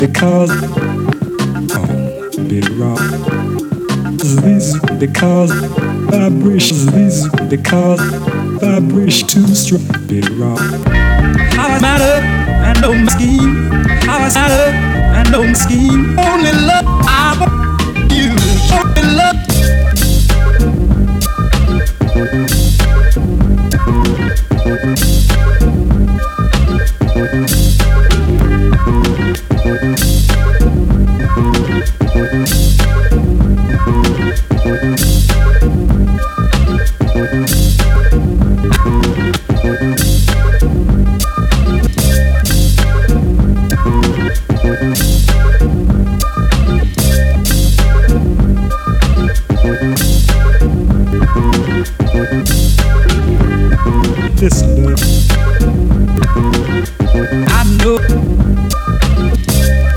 because big rock. This because vibration. This because vibration too strong. Big rock. How I matter and no scheme. How I matter and no scheme. Only love.